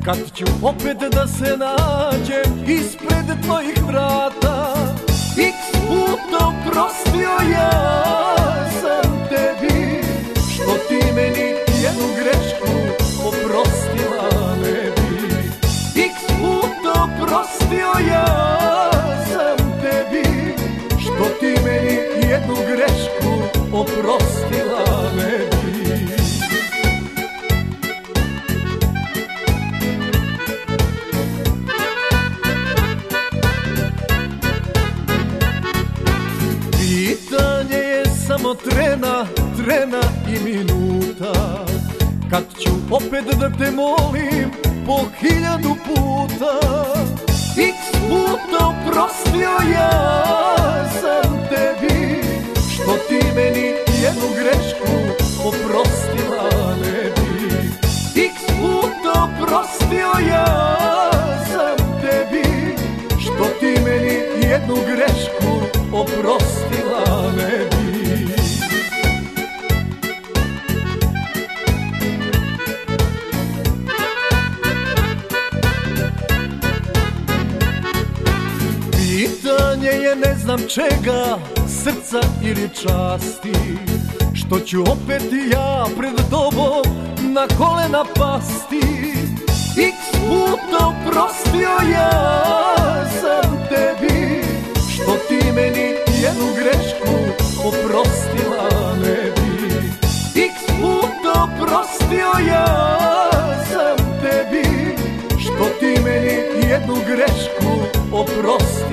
Kad ću opet da se nađem ispred tvojih vrata, x puta oprostio ja sam tebi, što ti meni jednu grešku oprostila ne bi. X puta oprostio ja sam tebi, što ti meni jednu grešku oprostila ne bi. Pitanje je samo trena i minuta, kad ću opet da te molim po 1000 puta. X puta oprostio ja sam tebi, što ti meni jednu grešku oprostila ne bi. X puta oprostio ja sam tebi, što ti meni jednu grešku oprostila ne bi. Pitanje je ne znam čega, srca ili časti, što ću opet ja pred tobom na kolena pasti. X puta oprostio ja sam tebi, što ti meni jednu grešku oprostila ne bi. X puta oprostio ja sam tebi, što ti meni jednu grešku oprostila